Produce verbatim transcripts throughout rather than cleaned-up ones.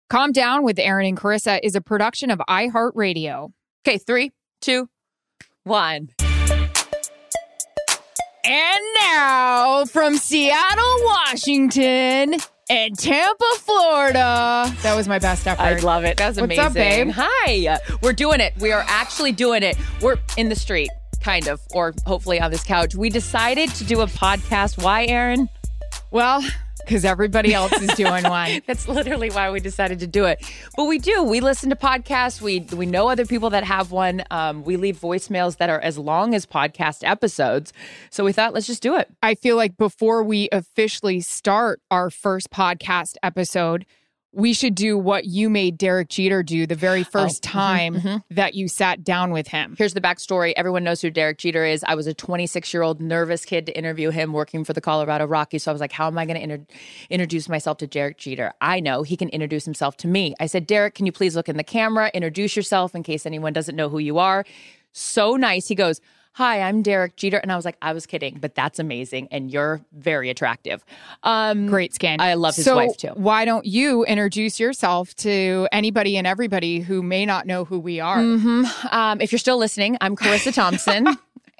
Calm Down with Aaron and Carissa is a production of iHeartRadio. Okay, three, two, one. And now, from Seattle, Washington, and Tampa, Florida. That was my best effort. I love it. That was amazing. What's up, babe? Hi. We're doing it. We are actually doing it. We're in the street, kind of, or hopefully on this couch. We decided to do a podcast. Why, Aaron? Well, because everybody else is doing one. That's literally why we decided to do it. But we do. We listen to podcasts. We we know other people that have one. Um, we leave voicemails that are as long as podcast episodes. So we thought, let's just do it. I feel like before we officially start our first podcast episode, we should do what you made Derek Jeter do the very first oh, time mm-hmm, mm-hmm. that you sat down with him. Here's the backstory. Everyone knows who Derek Jeter is. I was a twenty-six-year-old nervous kid to interview him working for the Colorado Rockies. So I was like, how am I going to inter- introduce myself to Derek Jeter? I know he can introduce himself to me. I said, Derek, can you please look in the camera, introduce yourself in case anyone doesn't know who you are? So nice. He goes, hi, I'm Derek Jeter. And I was like, I was kidding, but that's amazing. And you're very attractive. Um, Great skin. I love his so wife too. Why don't you introduce yourself to anybody and everybody who may not know who we are? Mm-hmm. Um, if you're still listening, I'm Carissa Thompson.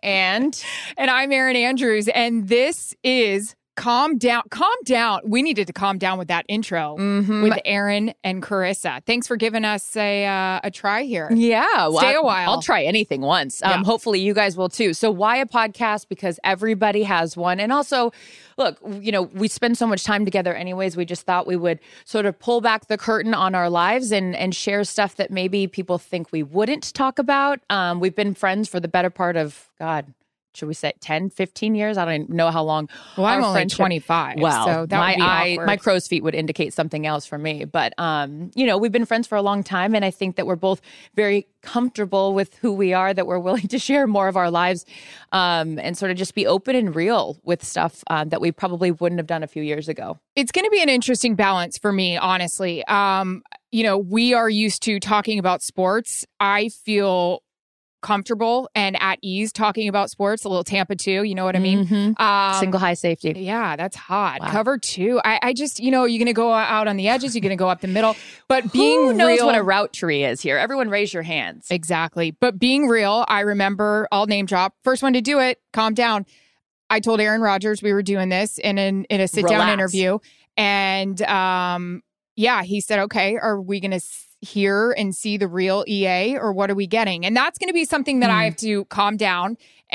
and and I'm Aaron Andrews. And this is Calm Down. Calm Down. We needed to calm down with that intro mm-hmm. with Aaron and Carissa. Thanks for giving us a uh, a try here. Yeah. Well, Stay I, a while. I'll try anything once. Um, yeah. Hopefully you guys will too. So why a podcast? Because everybody has one. And also, look, you know, we spend so much time together anyways. We just thought we would sort of pull back the curtain on our lives and, and share stuff that maybe people think we wouldn't talk about. Um, we've been friends for the better part of, God, should we say ten, fifteen years? I don't even know how long. Well, I'm our only friendship- twenty-five. Well, so that my would be eye, awkward. my crow's feet would indicate something else for me. But, um, you know, we've been friends for a long time. And I think that we're both very comfortable with who we are, that we're willing to share more of our lives um, and sort of just be open and real with stuff uh, that we probably wouldn't have done a few years ago. It's going to be an interesting balance for me, honestly. Um, you know, we are used to talking about sports. I feel comfortable and at ease talking about sports, a little Tampa two, you know what I mean? Mm-hmm. Um, Single high safety. Yeah, that's hot. Wow. Cover two. I, I just, you know, you're going to go out on the edges, you're going to go up the middle, but being Who knows real, what a route tree is here? Everyone raise your hands. Exactly. But being real, I remember, I'll name drop, first one to do it, calm down. I told Aaron Rodgers we were doing this in an in a sit down Relax. interview. And um, yeah, he said, okay, are we going to hear and see the real E A or what are we getting? And that's going to be something that mm. I have to calm down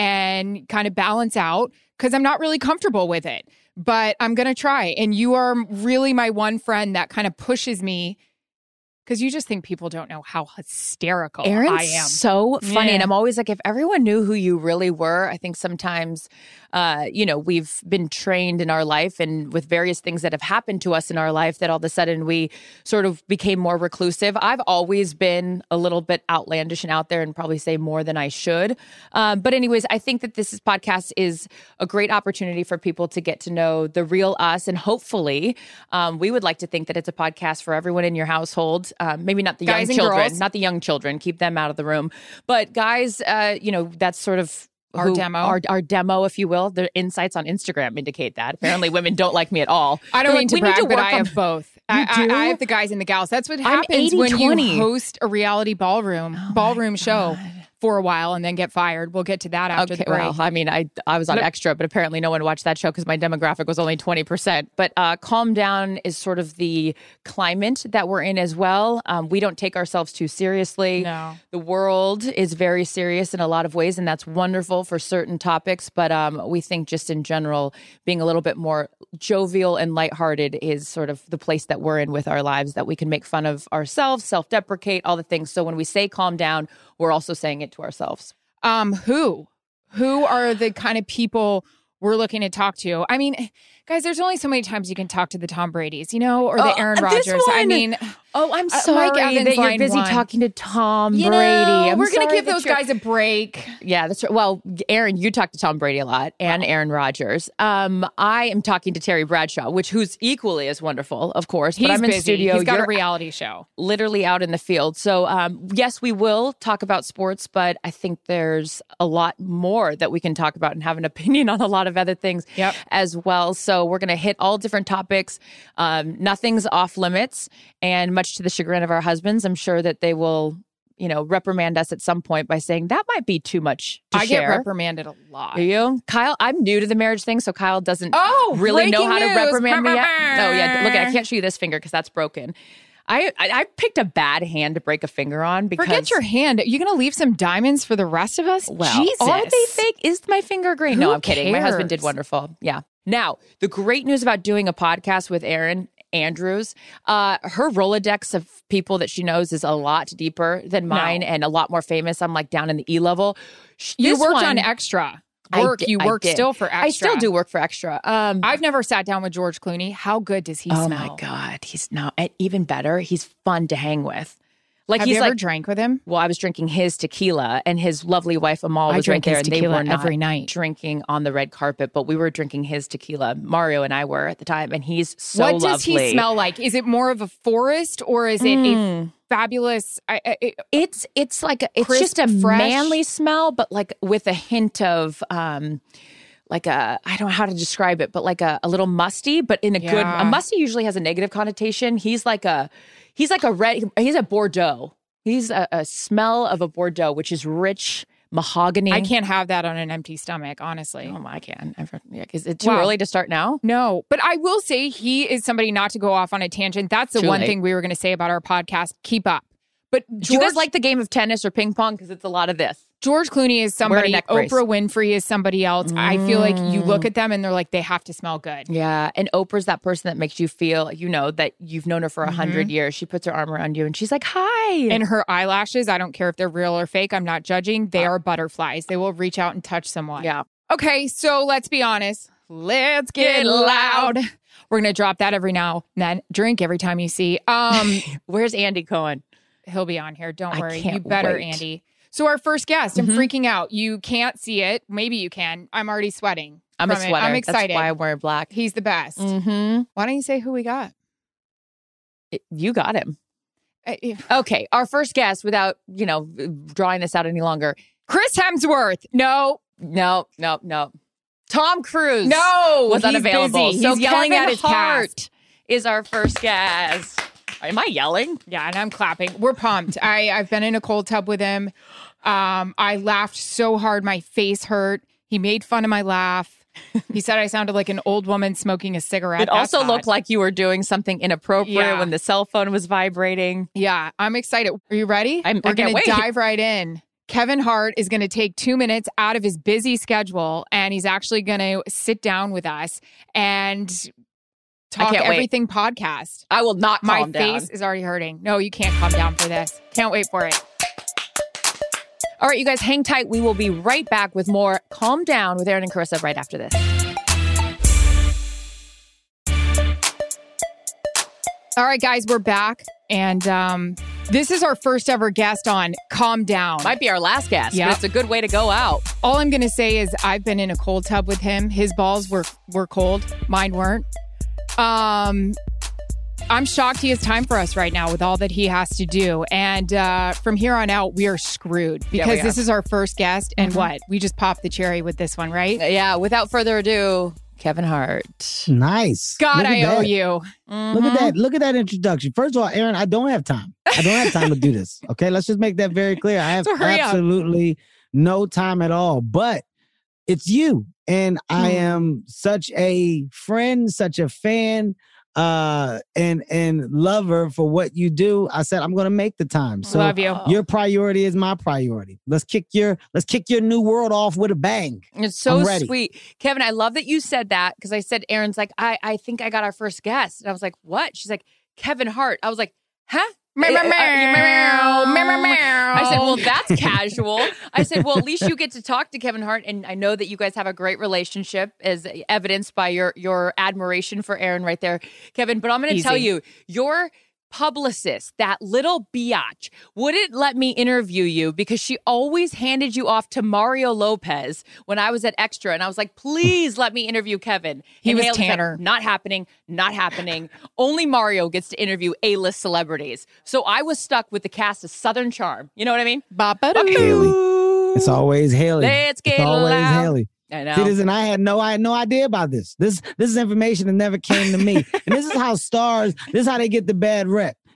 and kind of balance out because I'm not really comfortable with it, but I'm going to try. And you are really my one friend that kind of pushes me because you just think people don't know how hysterical Aaron's I am. So funny. Yeah. And I'm always like, if everyone knew who you really were, I think sometimes, uh, you know, we've been trained in our life and with various things that have happened to us in our life that all of a sudden we sort of became more reclusive. I've always been a little bit outlandish and out there and probably say more than I should. Um, but anyways, I think that this is, podcast is a great opportunity for people to get to know the real us. And hopefully um, we would like to think that it's a podcast for everyone in your household. Um, maybe not the Guys young and children, girls. not the young children, keep them out of the room. But guys, uh, you know, that's sort of Our who- demo. Our, our demo, if you will. The insights on Instagram indicate that. Apparently women don't like me at all. I don't They're mean like, to "We brag, need to but work I on-" have both. You I, I, do? I have the guys and the gals. That's what I'm happens when you eighty twenty. host a reality ballroom Oh ballroom show for a while and then get fired. We'll get to that after Okay, the break. well, I mean, I I was on Look- Extra, but apparently no one watched that show because my demographic was only twenty percent. But uh, Calm Down is sort of the climate that we're in as well. Um, we don't take ourselves too seriously. No. The world is very serious in a lot of ways, and that's wonderful for certain topics. But um, we think just in general, being a little bit more jovial and lighthearted is sort of the place that we're in with our lives, that we can make fun of ourselves, self-deprecate, all the things. So when we say calm down, we're also saying it to ourselves. Um, who? Who are the kind of people we're looking to talk to? I mean, guys, there's only so many times you can talk to the Tom Bradys, you know, or the Oh, Aaron this Rodgers. I one. mean, Oh, I'm Uh, sorry Mike Evans that you're line busy one. talking to Tom you Brady. know, I'm we're going to sorry give that those you're- guys a break. Yeah, that's right. Well, Aaron, you talk to Tom Brady a lot, and Aaron Rodgers. Um, I am talking to Terry Bradshaw, which who's equally as wonderful, of course. He's but I'm in busy. studio. He's got You're a reality show. literally out in the field. So, um, yes, we will talk about sports, but I think there's a lot more that we can talk about and have an opinion on a lot of other things Yep. as well. So we're going to hit all different topics. Um, nothing's off limits, and much much to the chagrin of our husbands, I'm sure that they will, you know, reprimand us at some point by saying that might be too much to I share. get reprimanded a lot. Do you? Kyle, I'm new to the marriage thing, so Kyle doesn't oh, really know how news. to reprimand me yet. Oh, yeah. Look, I can't show you this finger because that's broken. I, I I picked a bad hand to break a finger on because... Forget your hand. Are you going to leave some diamonds for the rest of us? Well, Jesus. are they fake? Is my finger great? Who no, I'm kidding. My husband did cares? wonderful. Yeah. Now, the great news about doing a podcast with Erin Andrews, uh, her Rolodex of people that she knows is a lot deeper than mine No. and a lot more famous. I'm like down in the E level. Sh- You this worked one- on Extra. I Work. did- you I work did. still for Extra. I still do work for Extra. Um, I've never sat down with George Clooney. How good does he oh smell? my God. He's not, and even better, he's fun to hang with. Like Have he's you ever like, drank with him? well, I was drinking his tequila and his lovely wife Amal I was right drink there his and they tequila were not every night. drinking on the red carpet, but we were drinking his tequila. Mario and I were at the time and he's so what does lovely. he smell like? Is it more of a forest or is it Mm. a fabulous? I, I, it, It's it's like a, it's Crisp, just a fresh? manly smell, but like with a hint of um like a I don't know how to describe it, but like a, a little musty, but in a good Yeah. a musty usually has a negative connotation. He's like a he's like a red he's a Bordeaux. He's a, a smell of a Bordeaux, which is rich mahogany. I can't have that on an empty stomach, honestly. Oh, I can. I've, yeah, is it too Wow. early to start now? No, but I will say he is somebody, not to go off on a tangent. That's the Too one late. thing we were going to say about our podcast. Keep up. But George, Do you guys like the game of tennis or ping pong? Because it's a lot of this. George Clooney is somebody. neck brace. Oprah Winfrey is somebody else. I feel like you look at them and they're like, they have to smell good. Yeah. And Oprah's that person that makes you feel, you know, that you've known her for a hundred years. She puts her arm around you and she's like, hi. And her eyelashes, I don't care if they're real or fake. I'm not judging. They are butterflies. They will reach out and touch someone. yeah. Okay, so let's be honest. Let's get Get loud. loud. We're going to drop that every now and then. Drink every time you see. Um, Where's Andy Cohen? He'll be on here. Don't I worry. can't You better, wait. Andy. So our first guest, I'm Mhm. freaking out. You can't see it. Maybe you can. I'm already sweating. I'm a from it. sweater. I'm excited. That's why I'm wearing black. He's the best. Mm-hmm. Why don't you say who we got? You got him. Uh, if- Okay. Our first guest, without, you know, drawing this out any longer. Chris Hemsworth. No, No, no, no. Tom Cruise. no, was he's unavailable. busy. So He's yelling Kevin at his Hart cast. is our first guest. Am I yelling? Yeah, and I'm clapping. We're pumped. I, I've been in a cold tub with him. Um, I laughed so hard my face hurt. He made fun of my laugh. He said I sounded like an old woman smoking a cigarette. It That's also hot. looked like you were doing something inappropriate Yeah. when the cell phone was vibrating. Yeah, I'm excited. Are you ready? I'm- I We're can't going wait. to dive right in. Kevin Hart is going to take two minutes out of his busy schedule, and he's actually going to sit down with us and talk can't wait. everything podcast. I will not My calm down. face is already hurting. No, you can't calm down for this. Can't wait for it. All right, you guys, hang tight. We will be right back with more Calm Down with Erin and Carissa right after this. All right, guys, we're back. And um, this is our first ever guest on Calm Down. Might be our last guest, Yep. but it's a good way to go out. All I'm going to say is I've been in a cold tub with him. His balls were were cold. Mine weren't. Um, I'm shocked he has time for us right now with all that he has to do. And uh, from here on out, we are screwed Yeah, because we this are. is our first guest. And Mhm. what? We just popped the cherry with this one, right? Yeah, without further ado, Kevin Hart. Nice. God, Look at I owe that. you. Look Mm-hmm. at that. Look at that introduction. First of all, Erin, I don't have time. I don't have time to do this. Okay. Let's just make that very clear. I have So hurry up. absolutely no time at all. But it's you. And I Hmm. am such a friend, such a fan, uh, and and lover for what you do. I said I'm gonna make the time. So Love you. Oh. your priority is my priority. Let's kick your let's kick your new world off with a bang. It's so I'm ready. sweet. Kevin, I love that you said that because I said, Erin's like, I, I think I got our first guest. And I was like, what? She's like, Kevin Hart. I was like, huh? Meow, Uh, meow, uh, meow, meow, meow, meow. I said, well, that's casual. I said, well, at least you get to talk to Kevin Hart. And I know that you guys have a great relationship as evidenced by your, your admiration for Erin right there, Kevin. But I'm going to Easy. tell you, your publicist, that little biatch, wouldn't let me interview you because she always handed you off to Mario Lopez when I was at Extra. And I was like, please let me interview Kevin. He And was Haley's like, Tanner. not happening, not happening. Only Mario gets to interview A-list celebrities. So I was stuck with the cast of Southern Charm. You know what I mean? Ba-ba-doo. Haley. It's always Haley. Let's get it's always loud. Haley. I know. See, this, and I had no, I had no idea about this. This, this is information that never came to me. And this is how stars, this is how they get the bad rep.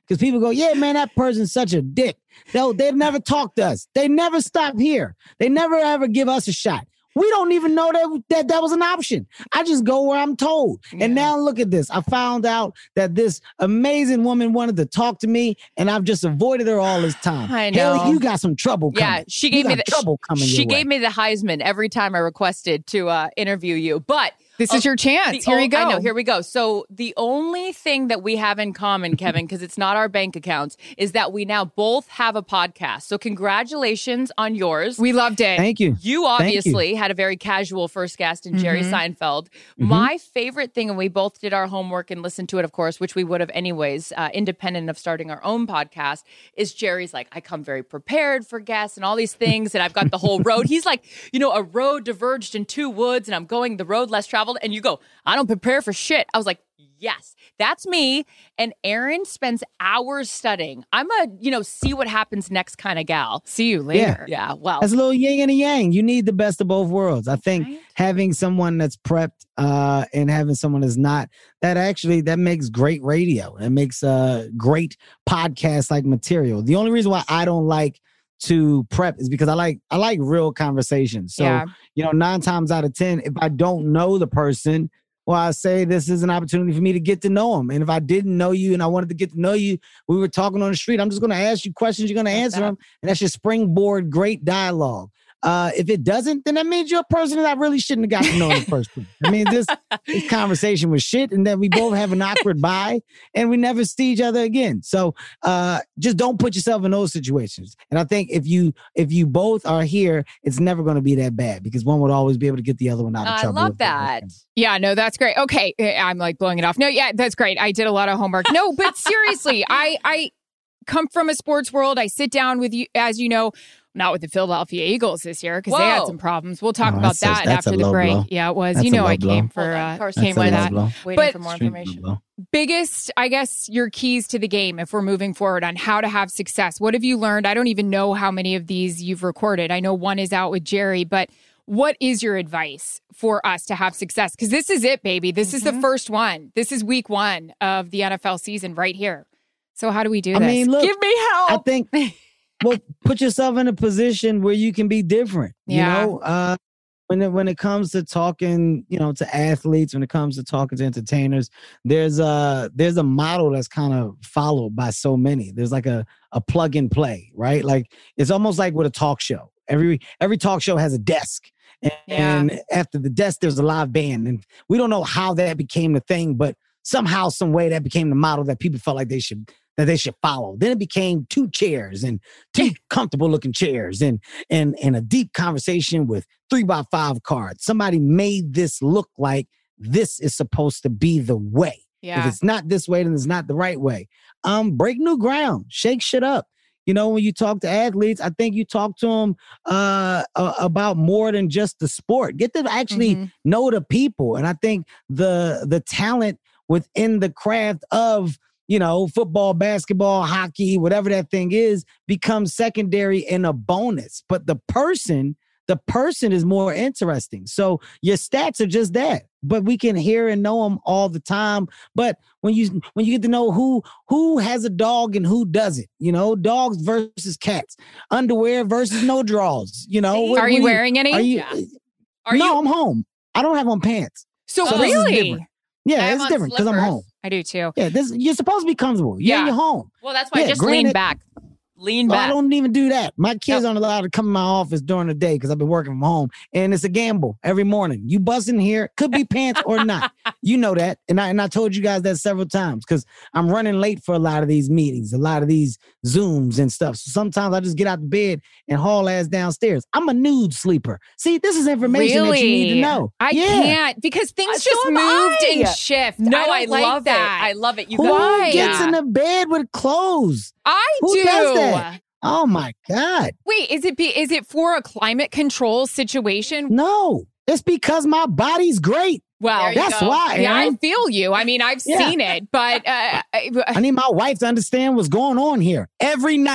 Because people go, yeah, man, that person's such a dick. They'll, they've never talked to us. They never stop here. They never ever give us a shot. We don't even know that, that that was an option. I just go where I'm told. Yeah. And now look at this. I found out that this amazing woman wanted to talk to me, and I've just avoided her all this time. I know. Haley, you got some trouble coming. Yeah, she gave you me got the trouble coming. She your gave way. me the Heisman every time I requested to uh, interview you. But this is uh, your chance. Here o- you go. I know. Here we go. So the only thing that we have in common, Kevin, because it's not our bank accounts, is that we now both have a podcast. So congratulations on yours. We loved it. Thank you. You obviously you. had a very casual first guest in mm-hmm. Jerry Seinfeld. Mm-hmm. My favorite thing, and we both did our homework and listened to it, of course, which we would have anyways, uh, independent of starting our own podcast, is Jerry's like, I come very prepared for guests and all these things, and I've got the whole road. He's like, you know, a road diverged in two woods, and I'm going the road less traveled. And you go, I don't prepare for shit. I was like, yes, that's me. And Erin spends hours studying. I'm a, you know, see what happens next kind of gal. See you later. Yeah, yeah well. That's a little yin and a yang. You need the best of both worlds. I think right? having someone that's prepped uh, and having someone that's not, that actually, that makes great radio. It makes uh, great podcast-like material. The only reason why I don't like to prep is because I like I like real conversations. So, yeah. you know, nine times out of ten, if I don't know the person, well, I say this is an opportunity for me to get to know them. And if I didn't know you and I wanted to get to know you, we were talking on the street, I'm just going to ask you questions, you're going to answer them, and that's your springboard, great dialogue. Uh, if it doesn't, then that means you're a person that I really shouldn't have got to know in the first place. I mean, this, this conversation was shit, and then we both have an awkward bye, and we never see each other again. So uh, just don't put yourself in those situations. And I think if you if you both are here, it's never going to be that bad because one would always be able to get the other one out of uh, trouble. I love that. Yeah, no, that's great. Okay, I'm like blowing it off. No, yeah, that's great. I did a lot of homework. No, but seriously, I I come from a sports world. I sit down with you, as you know. Not with the Philadelphia Eagles this year because they had some problems. We'll talk oh, about that a, after the break. Blow. Yeah, it was. That's you know, I blow. came for uh, came for that. Blow. Waiting but for more information. Biggest, I guess, your keys to the game if we're moving forward on how to have success. What have you learned? I don't even know how many of these you've recorded. I know one is out with Jerry, but what is your advice for us to have success? Because this is it, baby. This mm-hmm. is the first one. This is week one of the N F L season right here. So how do we do I this? Mean, look, Give me help. I think. Well, put yourself in a position where you can be different. Yeah. You know, uh, when it, when it comes to talking, you know, to athletes, when it comes to talking to entertainers, there's a there's a model that's kind of followed by so many. There's like a a plug and play, right? Like it's almost like with a talk show. Every every talk show has a desk. And, yeah. and after the desk, there's a live band. And we don't know how that became the thing, but somehow, some way that became the model that people felt like they should that they should follow. Then it became two chairs and two comfortable looking chairs and and and a deep conversation with three by five cards. Somebody made this look like this is supposed to be the way. Yeah. If it's not this way, then it's not the right way. Um, break new ground, shake shit up. You know, when you talk to athletes, I think you talk to them uh, uh, about more than just the sport. Get them to actually mm-hmm. know the people. And I think the the talent within the craft of, you know, football, basketball, hockey, whatever that thing is, becomes secondary and a bonus. But the person, the person is more interesting. So your stats are just that. But we can hear and know them all the time. But when you when you get to know who who has a dog and who doesn't, you know, dogs versus cats, underwear versus no drawers, you know. What, are you wearing any? Are you? Yeah. Are no, you? I'm home. I don't have on pants. So, so really? Yeah, it's different because I'm home. I do too. Yeah, this you're supposed to be comfortable. Yeah, you're home. Well, that's why yeah, I just granted, lean back. Lean well, back. I don't even do that. My kids no. aren't allowed to come in my office during the day because I've been working from home, and it's a gamble every morning. You bust in here, could be pants or not. You know that, and I and I told you guys that several times because I'm running late for a lot of these meetings, a lot of these Zooms and stuff. So sometimes I just get out of bed and haul ass downstairs. I'm a nude sleeper. See, this is information really? that you need to know. I yeah. can't because things uh, just so moved I. and shift. No, I, I like love that. it. I love it. You Who guys. gets yeah. in the bed with clothes? I Who do. does that? Oh my God. Wait, is it be, is it for a climate control situation? No, it's because my body's great. Well, that's go. why. Yeah, Aaron. I feel you. I mean, I've yeah. seen it, but uh, I need my wife to understand what's going on here every night.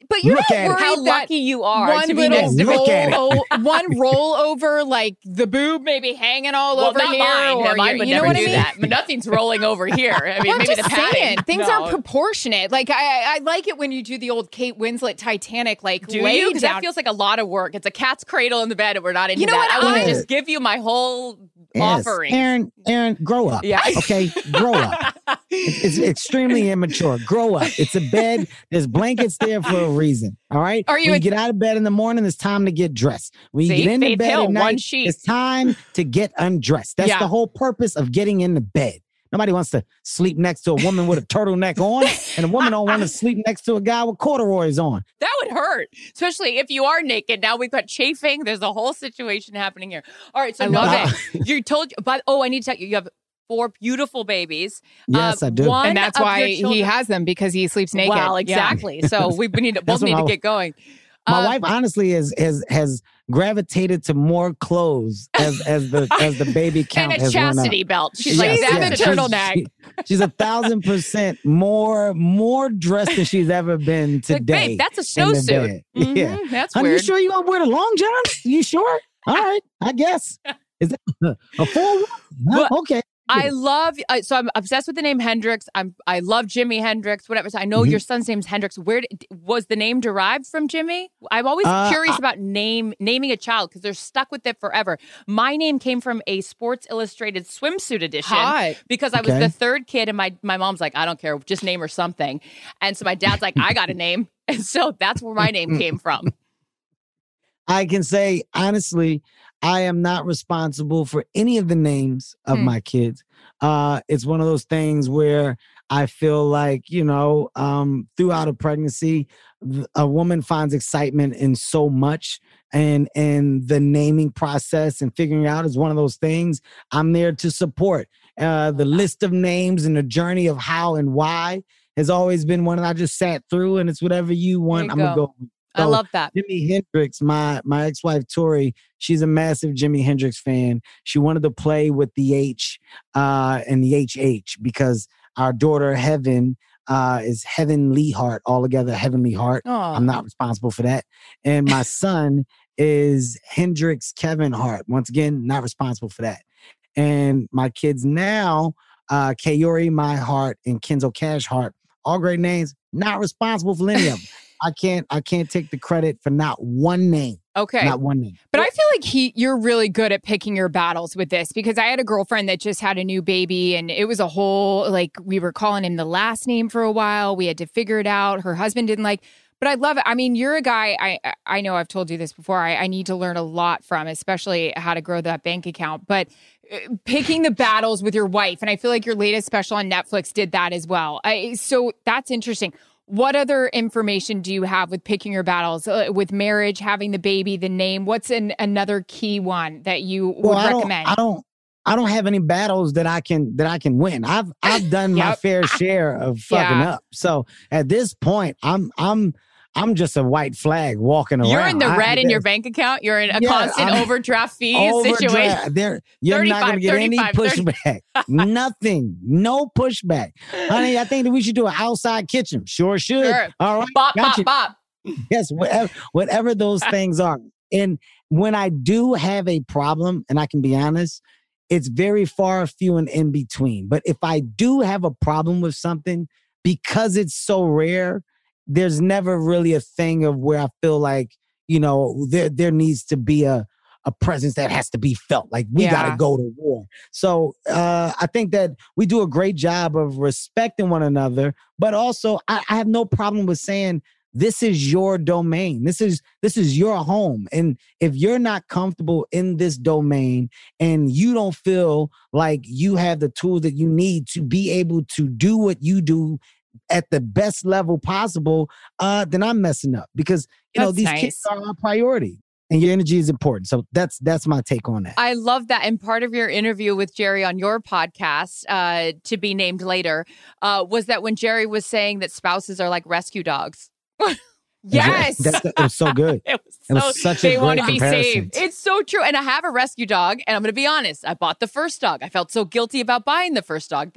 But you're Look not at it. worried How that lucky you are one to be little next to Look me. at it. roll, o- one rollover, like the boob maybe hanging all Well, over not here, mine. or Mine your- would you know never what do I mean? that. But nothing's rolling over here. I mean, Well, I'm maybe just the padding. saying, things No. aren't proportionate. Like I, I like it when you do the old Kate Winslet Titanic, like Do lay you? Because down. that feels like a lot of work. It's a cat's cradle in the bed, and we're not into You know that. what? I want I- to just give you my whole Yes. offering. Aaron, Aaron, grow up. Yeah. Okay, grow up. It's, it's extremely immature. Grow up. It's a bed. There's blankets there for a reason. All right. Are you When a- you get out of bed in the morning, it's time to get dressed. When you See? get into Faith bed Hill, at one night, sheet. it's time to get undressed. That's Yeah. the whole purpose of getting into bed. Nobody wants to sleep next to a woman with a turtleneck on, and a woman don't want to sleep next to a guy with corduroys on. That would hurt, especially if you are naked. Now we've got chafing. There's a whole situation happening here. All right, so I no, love okay. You told, but oh, I need to tell you, you have four beautiful babies. Yes, Uh, I do. one and that's of why your he children- has them, because he sleeps naked. Well, Yeah. exactly. So we, we need to both That's what need my- to get going. My Uh, wife honestly is has has gravitated to more clothes as as the as the baby count and a has went up. chastity belt. She's Yes, like, She's that's in a the she's- turtleneck. she- she's a thousand percent more more dressed than she's ever been Like, today. babe, that's a in the snowsuit. bed. Mhm, Yeah. that's Honey, weird. you sure you want to wear the long johns? You sure? All right, I guess. Is that a full? But- Okay. I love, uh, so I'm obsessed with the name Hendrix. I'm, I love Jimi Hendrix, whatever. So I know Mhm. your son's name's Hendrix. Where did, was the name derived from, Jimmy? I'm always Uh, curious I- about name naming a child because they're stuck with it forever. My name came from a Sports Illustrated swimsuit edition Hot. because I was Okay. the third kid, and my my mom's like, I don't care, just name her something. And so my dad's like, I got a name, and so that's where my name came from. I can say honestly, I am not responsible for any of the names of Hmm. my kids. Uh, it's one of those things where I feel like, you know, um, throughout a pregnancy, th- a woman finds excitement in so much, and and the naming process and figuring out is one of those things I'm there to support. Uh, the list of names and the journey of how and why has always been one that I just sat through, and it's whatever you want. you I'm gonna go. go. I So, love that. Jimi Hendrix, my my ex-wife Tori, she's a massive Jimi Hendrix fan. She wanted to play with the H uh, and the H H because our daughter Heaven uh, is Heavenly Heart, all together Heavenly Heart. Aw. I'm not responsible for that. And my son is Hendrix Kevin Hart. Once again, not responsible for that. And my kids now, uh, Kayori My Heart and Kenzo Cash Heart, all great names, not responsible for any of them. I can't I can't take the credit for not one name. Okay. Not one name. But I feel like he, you're really good at picking your battles with this, because I had a girlfriend that just had a new baby, and it was a whole, like, we were calling him the last name for a while. We had to figure it out. Her husband didn't like, but I love it. I mean, you're a guy, I I know I've told you this before, I, I need to learn a lot from, especially how to grow that bank account. But uh, picking the battles with your wife, and I feel like your latest special on Netflix did that as well. I, so that's interesting. What other information do you have with picking your battles, uh, with marriage, having the baby, the name? What's an, another key one that you would Well, I recommend? don't I don't I don't have any battles that I can that I can win. I've I've done my Yep. fair share of fucking Yeah. up. So at this point, I'm I'm I'm just a white flag walking around. You're in the I- red in your there- bank account. You're in a Yeah, constant I'm- overdraft fee overdraft. situation. There, you're not going to get any thirty-five, thirty pushback. Nothing. No pushback. Honey, I think that we should do an outside kitchen. Sure should. Sure. All right. Bop, Gotcha. bop, bop. Yes, whatever, whatever those things are. And when I do have a problem, and I can be honest, it's very far few and in between. But if I do have a problem with something, because it's so rare, there's never really a thing of where I feel like, you know, there there needs to be a a presence that has to be felt. Like we Yeah. got to go to war. So uh, I think that we do a great job of respecting one another, but also I, I have no problem with saying, this is your domain. This is this is your home. And if you're not comfortable in this domain and you don't feel like you have the tools that you need to be able to do what you do at the best level possible, uh, then I'm messing up, because you know That's these nice. kids are our priority and your energy is important. So that's that's my take on that. I love that. And part of your interview with Jerry on your podcast, uh, to be named later, uh, was that when Jerry was saying that spouses are like rescue dogs. Yes. That's, it was so good. It was It was so such a they great want to be comparison. saved. It's so true. And I have a rescue dog, and I'm going to be honest. I bought the first dog. I felt so guilty about buying the first dog that I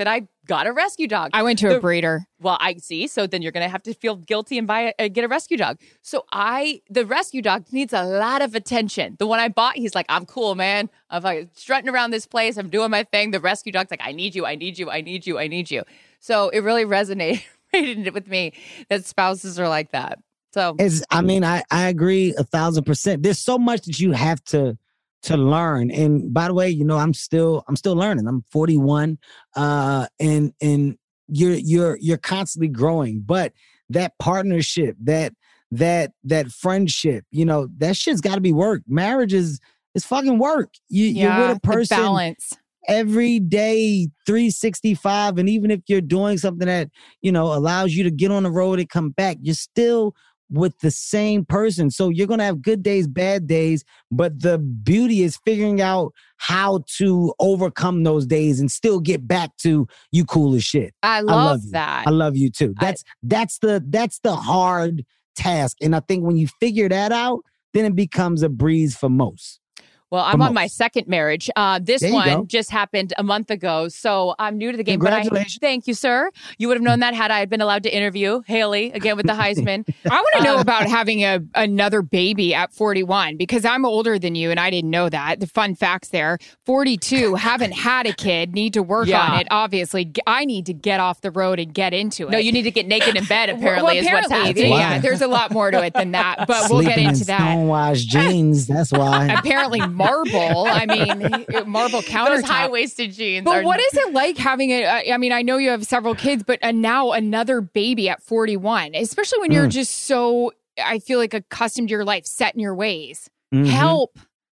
got a rescue dog. I went to the, a breeder. Well, I see. So then you're going to have to feel guilty and buy a, uh, get a rescue dog. So I, the rescue dog needs a lot of attention. The one I bought, he's like, I'm cool, man. I'm like strutting around this place. I'm doing my thing. The rescue dog's like, I need you. I need you. I need you. I need you. So it really resonated with me that spouses are like that. So it's, I mean, I, I agree a thousand percent. There's so much that you have to to learn. And by the way, you know, I'm still I'm still learning. I'm forty-one, uh, and and you're you're you're constantly growing. But that partnership, that that that friendship, you know, that shit's got to be work. Marriage is is fucking work. You, yeah, you're with a person balance every day, three sixty-five, and even if you're doing something that, you know, allows you to get on the road and come back, you're still with the same person. So you're going to have good days, bad days, but the beauty is figuring out how to overcome those days and still get back to you cool as shit. I love, I love that. I love you too. That's I, that's the that's the hard task. And I think when you figure that out, then it becomes a breeze for most. Well, I'm on my second marriage. Uh, this one go. just happened a month ago, so I'm new to the game. Congratulations. But I, thank you, sir. You would have known that had I been allowed to interview Haley again with the Heisman. I want to know uh, about having a another baby at forty-one, because I'm older than you and I didn't know that. The fun facts there. forty-two, haven't had a kid, need to work yeah. on it. Obviously, I need to get off the road and get into it. No, you need to get naked in bed, apparently, well, is apparently, what's happening. Yeah, there's a lot more to it than that, but we'll get into in that. Stonewashed jeans, that's why. Apparently, marble. I mean, marble countertop. Those high-waisted jeans. But are... what is it like having a, I mean, I know you have several kids, but uh, now another baby at forty-one, especially when you're Mm. just so, I feel like accustomed to your life, set in your ways. Mhm. Help.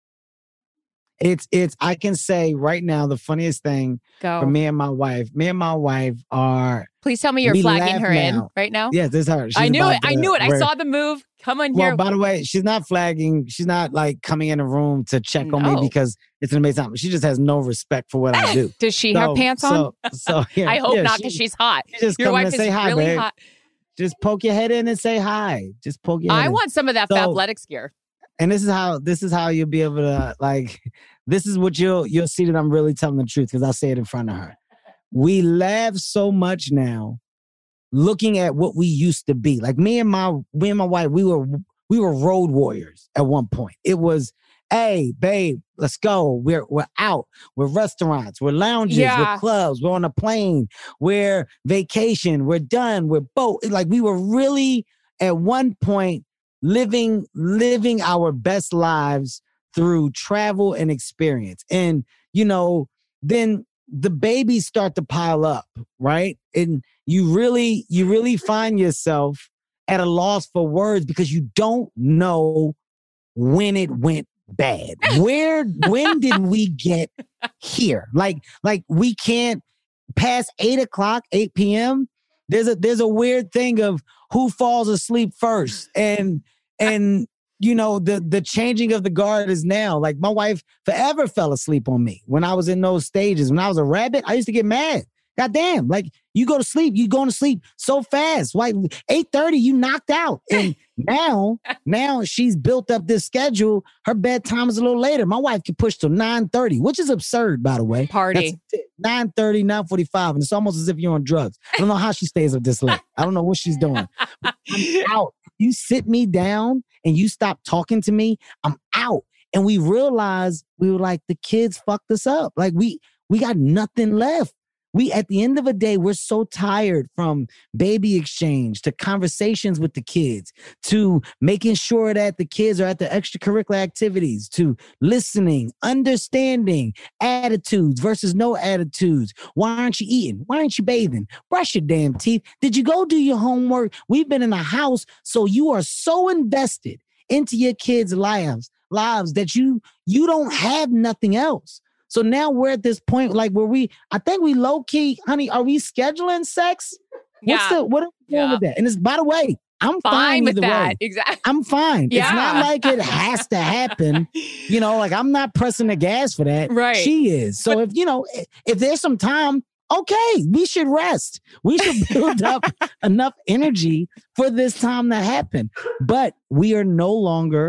It's, it's, I can say right now, the funniest thing Go. for me and my wife, me and my wife are, Please tell me you're we flagging laugh her in now. right now. yes, this is her. She's I knew about it. I to knew it. I wear- saw the move. Come on Well, here. by the way, she's not flagging. She's not like coming in a room to check on No. me because it's an amazing time. She just has no respect for what I do. Does she So- have pants on? So, so yeah, I hope yeah, not, she- because she's hot. she just Your come in wife and is say hi, really babe. hot. Just poke your head in and say hi. Just poke your head I in. want some of that So- Fabletics gear. And this is how this is how you'll be able to like. This is what you'll you'll see that I'm really telling the truth because I'll say it in front of her. We laugh so much now, looking at what we used to be. Like me and my me and my wife, we were we were road warriors at one point. It was, hey, babe, let's go. We're we're out. We're restaurants. We're lounges. Yeah. We're clubs. We're on a plane. We're vacation. We're done. We're boat. Like we were really at one point living living our best lives through travel and experience. And you know, then the babies start to pile up, right? And you really you really find yourself at a loss for words because you don't know when it went bad. Where when did we get here? Like like we can't past eight o'clock, eight p.m. There's a there's a weird thing of who falls asleep first. And and you know, the the changing of the guard is now. Like my wife forever fell asleep on me when I was in those stages. When I was a rabbit, I used to get mad. God damn, like you go to sleep, you going to sleep so fast. Like eight thirty, you knocked out. And now, now she's built up this schedule. Her bedtime is a little later. My wife can push till nine thirty, which is absurd, by the way. Party. nine thirty, nine forty-five, and it's almost as if you're on drugs. I don't know how she stays up this late. I don't know what she's doing. I'm out. You sit me down and you stop talking to me, I'm out. And we realized we were like, the kids fucked us up. Like we we got nothing left. We, at the end of the day, we're so tired from baby exchange to conversations with the kids to making sure that the kids are at the extracurricular activities to listening, understanding attitudes versus no attitudes. Why aren't you eating? Why aren't you bathing? Brush your damn teeth. Did you go do your homework? We've been in a house, so you are so invested into your kids' lives, lives that you you don't have nothing else. So now we're at this point, like where we, I think we low key, honey, are we scheduling sex? What's Yeah. the, what are we doing Yeah. with that? And it's, by the way, I'm fine, Fine with either that. way. Exactly. I'm fine. Yeah. It's not like it has to happen. You know, like I'm not pressing the gas for that. Right. She is. So if, you know, if, if there's some time, okay, we should rest. We should build up enough energy for this time to happen. But we are no longer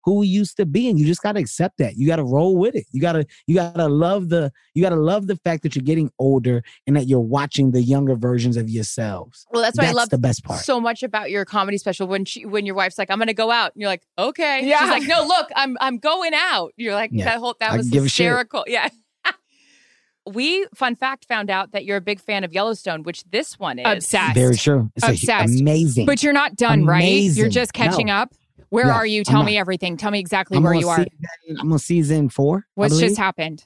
who we used to be. And you just got to accept that. You got to roll with it. You got to, you got to love the, you got to love the fact that you're getting older and that you're watching the younger versions of yourselves. Well, that's what that's I love the best part. so much about your comedy special. When she, when your wife's like, I'm going to go out. And you're like, okay. Yeah. She's like, no, look, I'm, I'm going out. You're like, Yeah. that whole, that I was give a shit. hysterical. Yeah. We, fun fact, found out that you're a big fan of Yellowstone, which this one is. Obsessed. Very true. It's a- Obsessed. amazing. But you're not done, right? Amazing. You're just catching No. up. Where Yeah, are you? I'm Tell not. me everything. Tell me exactly I'm where on you are. season- I'm on season four. I What's believe. just happened?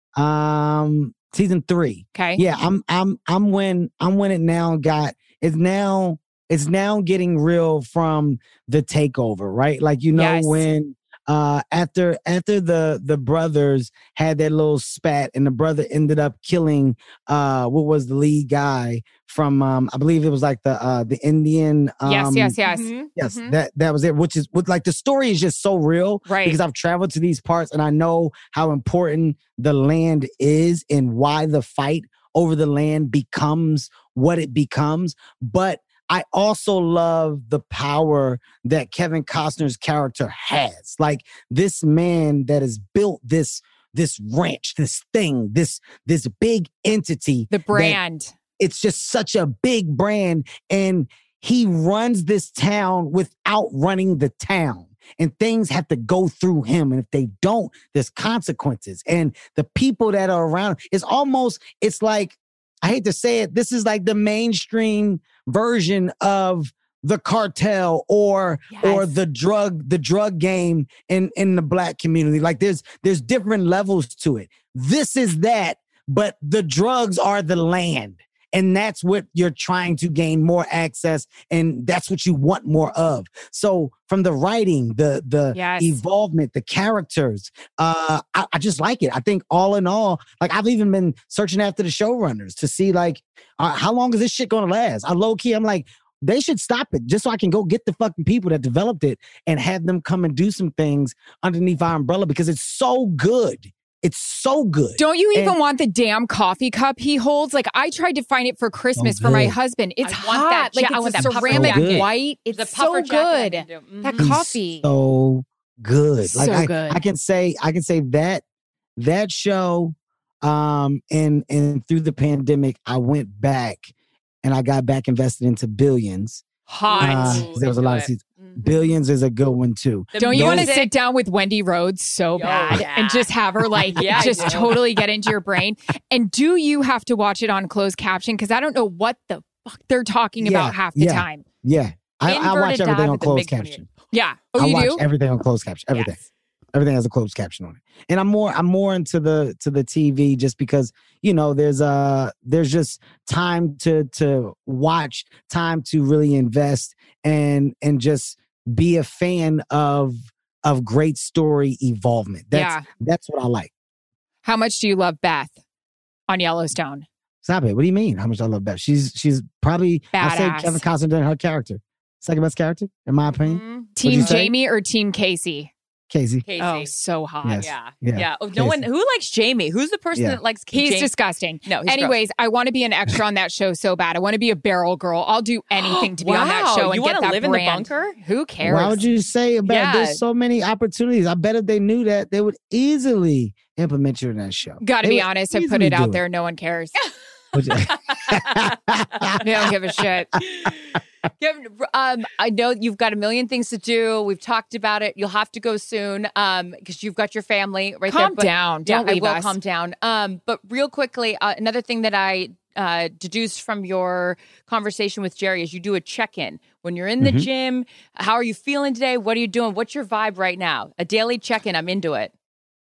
Um, season three. Okay. Yeah, I'm I'm I'm when I'm when it now got it's now it's now getting real from the takeover, right? Like you know Yes. when uh after after the the brothers had that little spat and the brother ended up killing uh what was the lead guy from um I believe it was like the uh the Indian um yes, yes, yes. Mhm. Yes, Mhm. that that was it. Which is with like the story is just so real, Right. Because I've traveled to these parts and I know how important the land is and why the fight over the land becomes what it becomes. But I also love the power that Kevin Costner's character has. Like this man that has built this this ranch, this thing, this this big entity. The that- brand. it's just such a big brand, and he runs this town without running the town, and things have to go through him, and if they don't, there's consequences. And the people that are around, it's almost, it's like, I hate to say it, this is like the mainstream version of the cartel or or Yes. the drug the drug game in in the black community. Like there's there's different levels to it. This is that, but the drugs are the land. And that's what you're trying to gain more access, and that's what you want more of. So from the writing, the the Yes. evolvement, the characters, uh, I, I just like it. I think all in all, like I've even been searching after the showrunners to see like uh, how long is this shit gonna last? I low key, I'm like, they should stop it just so I can go get the fucking people that developed it and have them come and do some things underneath our umbrella because it's so good. It's so good. Don't you even And- want the damn coffee cup he holds? Like I tried to find it for Christmas for my good. husband. It's I want hot. that like ja- I it's want a that puffer ceramic jacket. white. It's The so puffer jacket I good. can do. Mhm. That He's coffee. so good. Like So I, good. I can say, I can say that that show, um, and and through the pandemic, I went back and I got back invested into Billions. Hot. Uh, Ooh, there was a lot of into it. seasons. Mhm. Billions is a good one too. The Don't you want to music- sit down with Wendy Rhodes so Yo, bad yeah. and just have her like Yeah, I just do. totally get into your brain? And do you have to watch it on closed caption? Because I don't know what the fuck they're talking Yeah, about half the yeah. time. Yeah, I, I watch Inverted everything dive on at the closed big twenty-eight. caption. Yeah. Oh, I you watch do? everything on closed caption. Everything. Yes. Everything has a closed caption on it. And I'm more I'm more into the to the T V just because, you know, there's uh there's just time to to watch, time to really invest and and just be a fan of of great story evolvement. That's Yeah. that's what I like. How much do you love Beth on Yellowstone? Stop it. What do you mean? How much I love Beth? She's she's probably I say Badass. Kevin Costner than her character. Second best character, in my opinion. Mhm. Team you say? Jamie or Team Casey? Casey. Casey. Oh, so hot. Yes. Yeah. Yeah. Yeah. Oh, no Casey. one who likes Jamie. Who's the person Yeah. that likes He's Jamie? disgusting. No, he's Anyways, I want to be an extra on that show so bad. I want to be a barrel girl. I'll do anything to be on that Wow, show and you get wanna that live in the brand. bunker? Who cares? Why would you say about Yeah. there's so many opportunities? I bet if they knew that, they would easily implement you in that show. Got to They be would honest. I put easily it out do there. No one cares. Would you- They don't give a shit. Kevin, um, I know you've got a million things to do. We've talked about it. You'll have to go soon um, because you've got your family right there. Calm But- down. Yeah, Don't I leave will us. calm down. Um, but real quickly, uh, another thing that I uh, deduced from your conversation with Jerry is you do a check-in when you're in the Mhm. gym. How are you feeling today? What are you doing? What's your vibe right now? A daily check-in. I'm into it.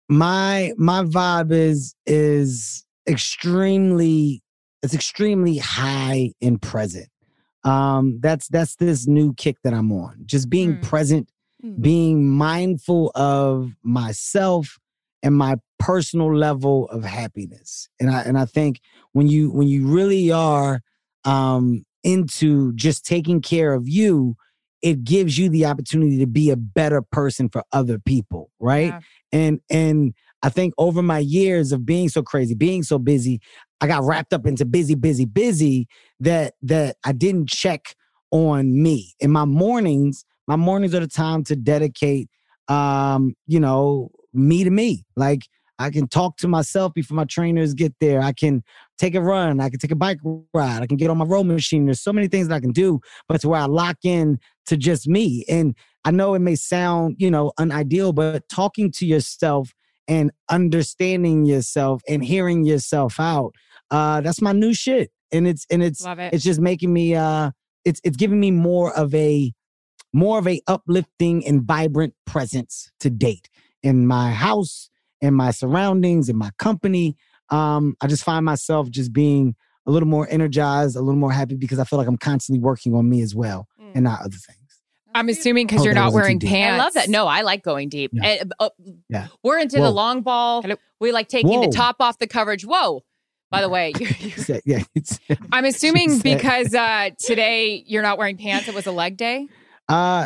my my vibe is is extremely it's extremely high and present. Um, that's that's this new kick that I'm on. Just being Mm. present, Mm. being mindful of myself and my personal level of happiness. And I and I think when you when you really are um into just taking care of you, it gives you the opportunity to be a better person for other people, right? Yeah. And and I think over my years of being so crazy, being so busy, I got wrapped up into busy, busy, busy that that I didn't check on me. In my mornings, my mornings are the time to dedicate um, you know, me to me. Like I can talk to myself before my trainers get there. I can take a run. I can take a bike ride. I can get on my row machine. There's so many things that I can do, but to where I lock in to just me. And I know it may sound, you know, unideal, but talking to yourself and understanding yourself and hearing yourself out, uh, that's my new shit. And it's and it's Love it. it's just making me uh it's it's giving me more of a more of a uplifting and vibrant presence to date in my house, in my surroundings, in my company. Um, I just find myself just being a little more energized, a little more happy because I feel like I'm constantly working on me as well mm. and not other things. I'm assuming because you're not wearing pants. I love that. No, I like going deep. Yeah. And, uh, yeah. We're into Whoa. the long ball. Hello. We like taking Whoa. the top off the coverage. Whoa. By the way, you're, you're... yeah, it's, I'm assuming because uh, today you're not wearing pants. It was a leg day. Uh,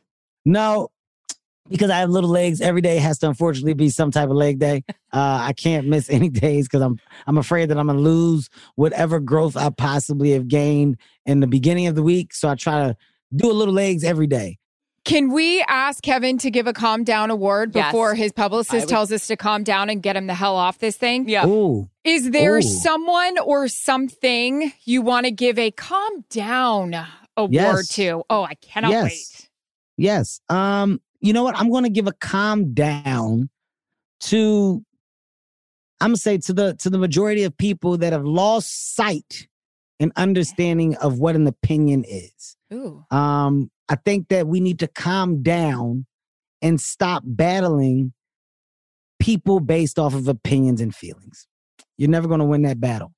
no, because I have little legs. Every day has to unfortunately be some type of leg day. Uh, I can't miss any days because I'm I'm afraid that I'm gonna lose whatever growth I possibly have gained in the beginning of the week. So I try to do a little legs every day. Can we ask Kevin to give a calm down award before yes. his publicist would... tells us to calm down and get him the hell off this thing? Yeah. Ooh. Is there Ooh. someone or something you want to give a calm down award yes. to? Oh, I cannot yes. wait. Yes. Um, you know what? I'm going to give a calm down to, I'm going to say to the, to the majority of people that have lost sight and understanding of what an opinion is. Ooh. Um, I think that we need to calm down and stop battling people based off of opinions and feelings. You're never going to win that battle.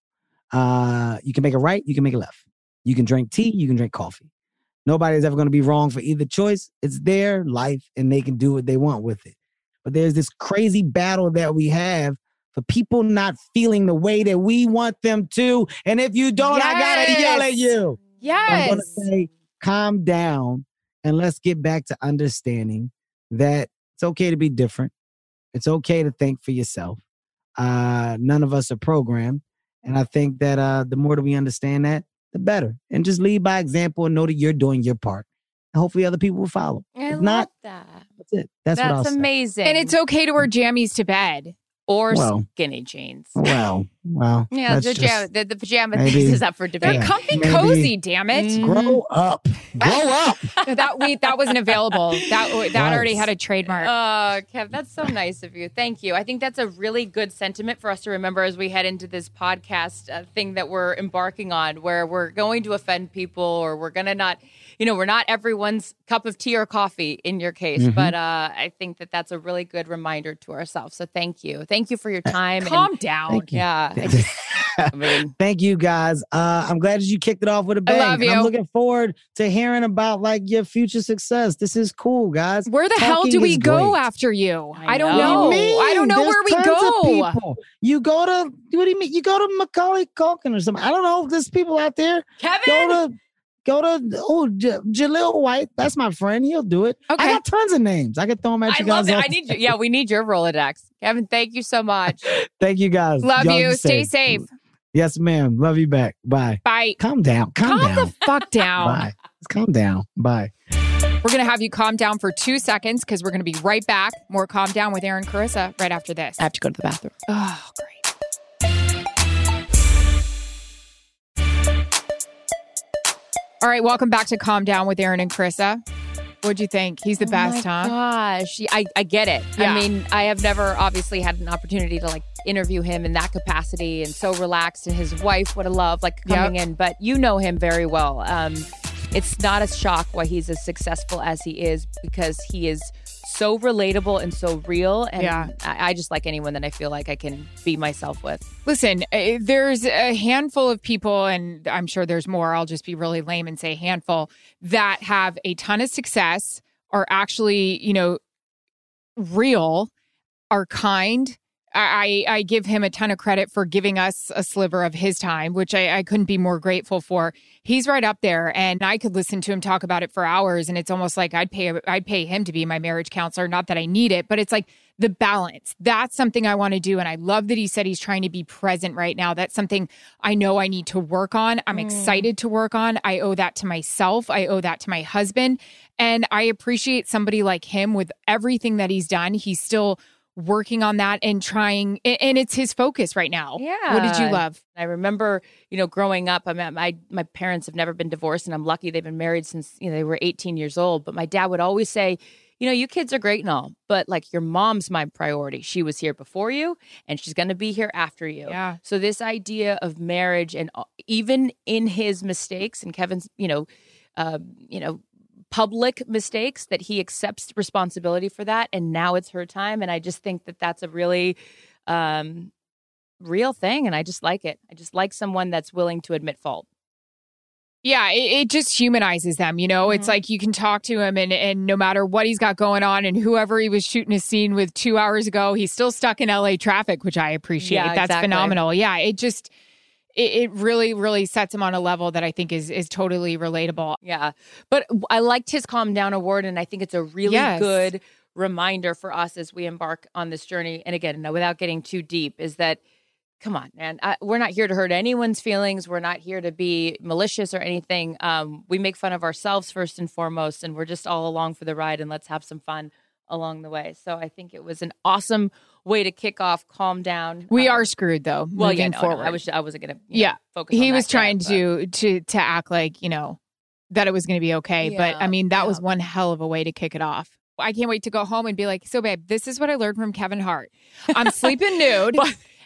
Uh, you can make a right, you can make a left. You can drink tea, you can drink coffee. Nobody's ever going to be wrong for either choice. It's their life and they can do what they want with it. But there's this crazy battle that we have for people not feeling the way that we want them to. And if you don't, yes. I got to yell at you. Yes. I'm going to say, calm down and let's get back to understanding that it's okay to be different. It's okay to think for yourself. Uh, none of us are programmed. And I think that uh, the more that we understand that, the better. And just lead by example and know that you're doing your part. And hopefully other people will follow. I if love not, that. That's it. That's, That's what I'll amazing. And it's okay to wear jammies to bed. Or well, skinny jeans. Well, well. Yeah, the, just, jam- the, the pajama maybe, thing is up for debate. They're yeah, comfy maybe. cozy, damn it. Mm. Grow up. Grow up. that we that wasn't available. That that Right. already had a trademark. Oh, Kev, that's so nice of you. Thank you. I think that's a really good sentiment for us to remember as we head into this podcast uh, thing that we're embarking on, where we're going to offend people or we're going to not, you know, we're not everyone's cup of tea or coffee in your case. Mm-hmm. But uh, I think that that's a really good reminder to ourselves. So thank you. Thank you for your time. Calm and, down. Thank you. Yeah. I just, I mean, Thank you, guys. Uh, I'm glad that you kicked it off with a bang. love you. I'm looking forward to hearing about like your future success. This is cool, guys. Where the hell Talking do we is go great. after you? I I, don't know. know. What do you mean? I don't know There's where we tons of go. people. You go to, what do you mean? You go to Macaulay Culkin or something. I don't know if there's people out there. Kevin. Go to, go to, oh, J- Jaleel White. That's my friend. He'll do it. Okay. I got tons of names. I can throw them at I you love guys. it. all- I need you. Yeah, we need your Rolodex. Kevin, thank you so much. Thank you, guys. Love Y'all you. be Stay safe. Yes, ma'am. Love you back. Bye. Bye. Calm down. Calm, Calm down. the fuck down. Bye. Just calm down. Bye. We're going to have you calm down for two seconds because we're going to be right back. More Calm Down with Aaron Carissa right after this. I have to go to the bathroom. Oh, great. All right, welcome back to Calm Down with Aaron and Carissa. What'd you think? He's the Oh best, my huh? Gosh, I, I get it. Yeah. I mean, I have never obviously had an opportunity to like interview him in that capacity and so relaxed, and his wife, what a love, like coming Yep. in. But you know him very well. Um, it's not a shock why he's as successful as he is, because he is so relatable and so real. And Yeah. I, I just like anyone that I feel like I can be myself with. Listen, uh, there's a handful of people, and I'm sure there's more. I'll just be really lame and say handful that have a ton of success, are actually, you know, real, are kind, I, I give him a ton of credit for giving us a sliver of his time, which I, I couldn't be more grateful for. He's right up there, and I could listen to him talk about it for hours, and it's almost like I'd pay I'd pay him to be my marriage counselor. Not that I need it, but it's like the balance. That's something I want to do, and I love that he said he's trying to be present right now. That's something I know I need to work on. I'm mm. excited to work on. I owe that to myself. I owe that to my husband, and I appreciate somebody like him with everything that he's done. He's still working on that and trying, and it's his focus right now. Yeah. What did you love? I remember, you know, growing up, I mean, my my parents have never been divorced, and I'm lucky they've been married since, you know, they were eighteen years old. But my dad would always say, you know, you kids are great and all, but like your mom's my priority. She was here before you, and she's going to be here after you. Yeah. So this idea of marriage, and even in his mistakes and Kevin's, you know, uh, you know, public mistakes, that he accepts responsibility for that, and now it's her time. And I just think that that's a really um, real thing, and I just like it. I just like someone that's willing to admit fault. Yeah, it, it just humanizes them, you know? Mm-hmm. It's like you can talk to him, and, and no matter what he's got going on, and whoever he was shooting a scene with two hours ago, he's still stuck in L A traffic, which I appreciate. Yeah, that's exactly. phenomenal. Yeah, it just... It really, really sets him on a level that I think is is totally relatable. Yeah. But I liked his Calm Down award, and I think it's a really yes. good reminder for us as we embark on this journey. And again, without getting too deep, is that, come on, man, I, we're not here to hurt anyone's feelings. We're not here to be malicious or anything. Um, we make fun of ourselves first and foremost, and we're just all along for the ride, and let's have some fun along the way. So I think it was an awesome way to kick off Calm Down. We um, are screwed though. Well, moving yeah, no, forward. no, I was I wasn't gonna yeah know, focus. He on was that trying yet, to to to act like, you know, that it was going to be okay. Yeah, but I mean, that yeah. was one hell of a way to kick it off. I can't wait to go home and be like, so babe, this is what I learned from Kevin Hart. I'm sleeping nude,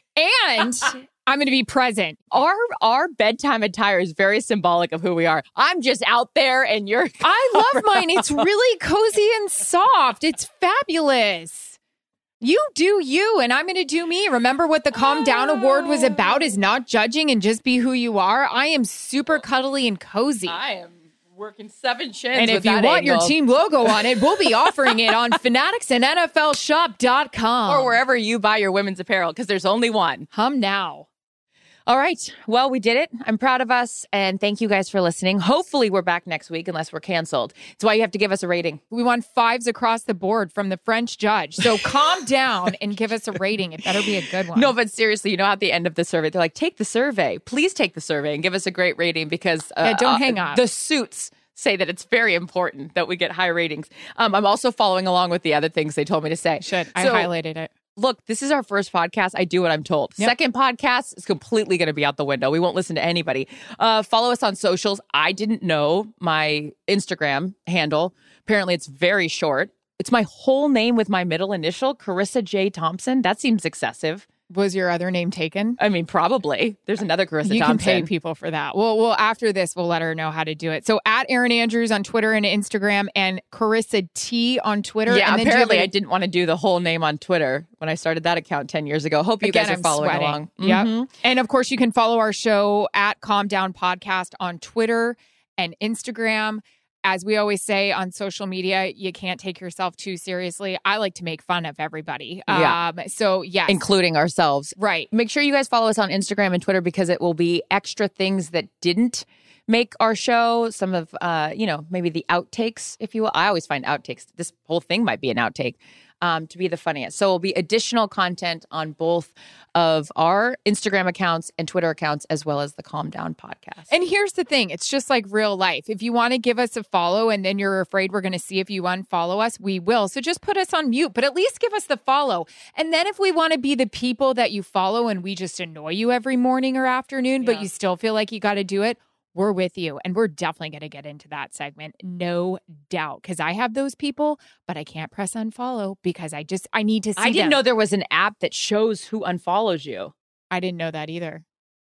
and I'm going to be present. Our our bedtime attire is very symbolic of who we are. I'm just out there, and you're. I love mine. It's really cozy and soft. It's fabulous. You do you, and I'm going to do me. Remember what the Calm Down Award was about, is not judging and just be who you are. I am super cuddly and cozy. I am working seven chins. And if you want angle. your team logo on it, we'll be offering it on Fanatics and N F L shop dot com. Or wherever you buy your women's apparel, because there's only one. Hum now. All right. Well, we did it. I'm proud of us. And thank you guys for listening. Hopefully we're back next week, unless we're canceled. That's why you have to give us a rating. We want fives across the board from the French judge. So calm down and give us a rating. It better be a good one. No, but seriously, you know, at the end of the survey, they're like, take the survey. Please take the survey and give us a great rating, because uh, yeah, don't uh, hang up. The suits say that it's very important that we get high ratings. Um, I'm also following along with the other things they told me to say. Should. So, I highlighted it. Look, this is our first podcast. I do what I'm told. Yep. Second podcast is completely going to be out the window. We won't listen to anybody. Uh, follow us on socials. I didn't know my Instagram handle. Apparently, it's very short. It's my whole name with my middle initial, Carissa J. Thompson. That seems excessive. Was your other name taken? I mean, probably. There's another Carissa you Thompson. You can pay people for that. Well, well, after this, we'll let her know how to do it. So at Erin Andrews on Twitter and Instagram, and Carissa T on Twitter. Yeah, and then apparently a- I didn't want to do the whole name on Twitter when I started that account ten years ago. Hope you Again, guys are I'm following sweating. along. Yep. Mm-hmm. And of course, you can follow our show at Calm Down Podcast on Twitter and Instagram. As we always say on social media, you can't take yourself too seriously. I like to make fun of everybody. Yeah. Um, so, yes. Including ourselves. Right. Make sure you guys follow us on Instagram and Twitter, because it will be extra things that didn't make our show. Some of, uh, you know, maybe the outtakes, if you will. I always find outtakes. This whole thing might be an outtake. Um, to be the funniest. So it'll be additional content on both of our Instagram accounts and Twitter accounts, as well as the Calm Down podcast. And here's the thing. It's just like real life. If you want to give us a follow and then you're afraid we're going to see if you unfollow us, we will. So just put us on mute, but at least give us the follow. And then if we want to be the people that you follow and we just annoy you every morning or afternoon, yeah. but you still feel like you got to do it, we're with you. And we're definitely going to get into that segment. No doubt. Because I have those people, but I can't press unfollow because I just, I need to see I didn't them. know there was an app that shows who unfollows you. I didn't know that either.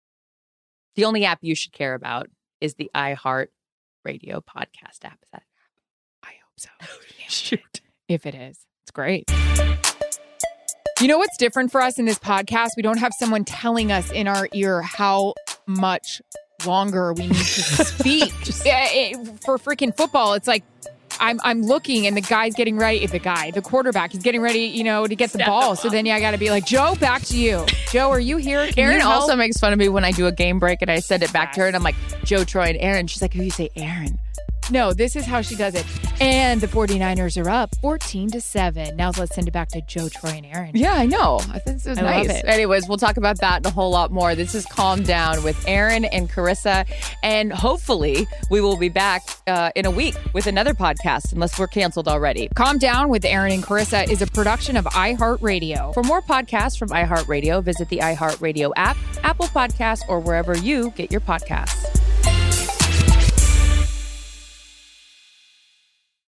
The only app you should care about is the iHeart Radio podcast app. Is that an app? I hope so. Shoot. If it is, it's great. You know what's different for us in this podcast? We don't have someone telling us in our ear how much longer we need to speak. Just, uh, it, for freaking football, it's like I'm I'm looking and the guy's getting ready. The guy, the quarterback, is getting ready, you know, to get the Step ball. up. So then yeah, I got to be like, Joe, back to you. Joe, are you here? Can Erin you help? also makes fun of me when I do a game break and I send it back to her and I'm like, Joe, Troy, and Erin. She's like, who you say, Erin? No, this is how she does it. And the 49ers are up fourteen to seven. Now let's send it back to Joe, Troy, and Erin. Yeah, I know. I think this is I love nice. it. Anyways, we'll talk about that and a whole lot more. This is Calm Down with Erin and Carissa. And hopefully we will be back uh, in a week with another podcast, unless we're canceled already. Calm Down with Erin and Carissa is a production of iHeartRadio. For more podcasts from iHeartRadio, visit the iHeartRadio app, Apple Podcasts, or wherever you get your podcasts.